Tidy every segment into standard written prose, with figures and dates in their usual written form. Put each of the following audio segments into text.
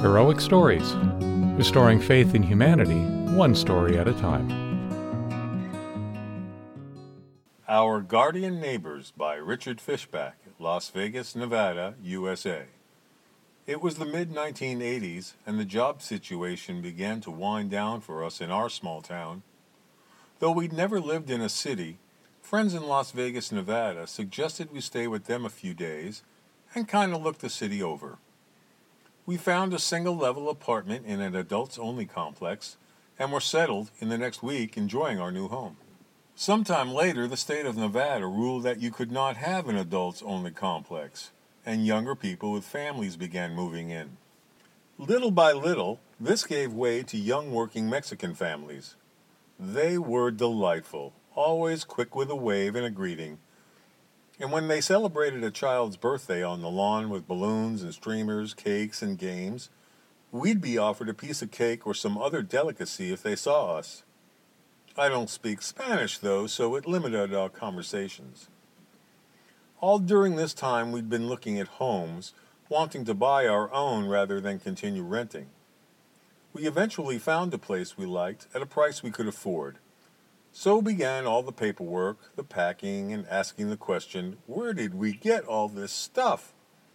Heroic Stories, restoring faith in humanity, one story at a time. Our Guardian Neighbors by Richard Fishback, Las Vegas, Nevada, USA. It was the mid-1980s, and the job situation began to wind down for us in our small town. Though we'd never lived in a city, friends in Las Vegas, Nevada suggested we stay with them a few days and kind of look the city over. We found a single-level apartment in an adults-only complex and were settled in the next week enjoying our new home. Sometime later, the state of Nevada ruled that you could not have an adults-only complex, and younger people with families began moving in. Little by little, this gave way to young working Mexican families. They were delightful, always quick with a wave and a greeting. And when they celebrated a child's birthday on the lawn with balloons and streamers, cakes and games, we'd be offered a piece of cake or some other delicacy if they saw us. I don't speak Spanish, though, so it limited our conversations. All during this time, we'd been looking at homes, wanting to buy our own rather than continue renting. We eventually found a place we liked at a price we could afford. So began all the paperwork, the packing, and asking the question, where did we get all this stuff?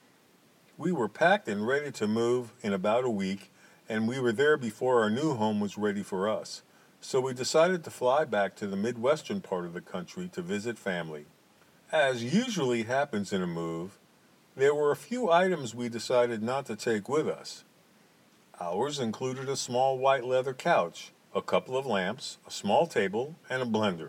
We were packed and ready to move in about a week, and we were there before our new home was ready for us. So we decided to fly back to the Midwestern part of the country to visit family. As usually happens in a move, there were a few items we decided not to take with us. Ours included a small white leather couch, a couple of lamps, a small table, and a blender.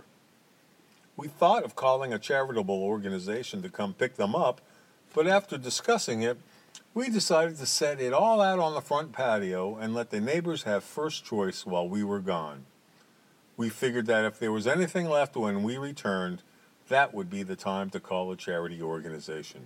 We thought of calling a charitable organization to come pick them up, but after discussing it, we decided to set it all out on the front patio and let the neighbors have first choice while we were gone. We figured that if there was anything left when we returned, that would be the time to call a charity organization.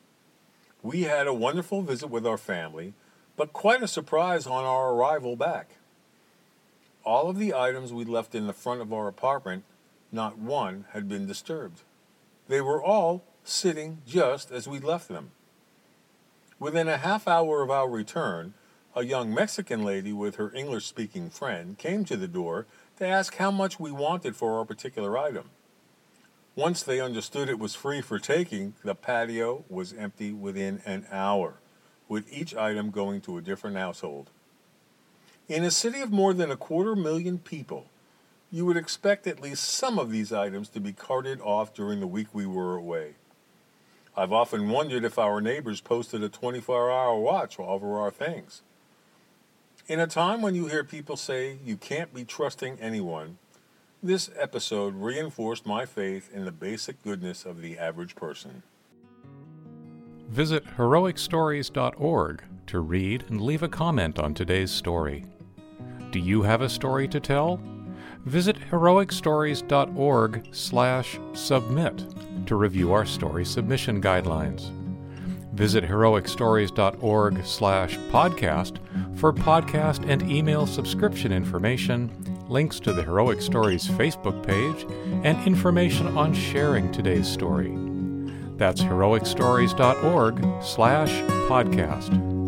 We had a wonderful visit with our family, but quite a surprise on our arrival back. All of the items we left in the front of our apartment, not one had been disturbed. They were all sitting just as we left them. Within a half hour of our return, a young Mexican lady with her English-speaking friend came to the door to ask how much we wanted for our particular item. Once they understood it was free for taking, the patio was empty within an hour, with each item going to a different household. In a city of more than 250,000 people, you would expect at least some of these items to be carted off during the week we were away. I've often wondered if our neighbors posted a 24-hour watch over our things. In a time when you hear people say you can't be trusting anyone, this episode reinforced my faith in the basic goodness of the average person. Visit heroicstories.org to read and leave a comment on today's story. Do you have a story to tell? Visit heroicstories.org/submit to review our story submission guidelines. Visit heroicstories.org/podcast for podcast and email subscription information, links to the Heroic Stories Facebook page, and information on sharing today's story. That's heroicstories.org/podcast.